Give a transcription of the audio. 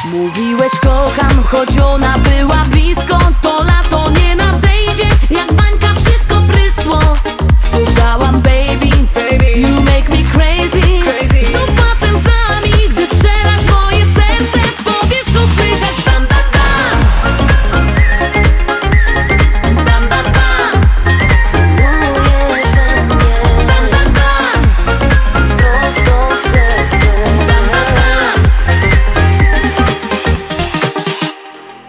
Mówiłeś kocham, choć ona była blisko. To lato nie na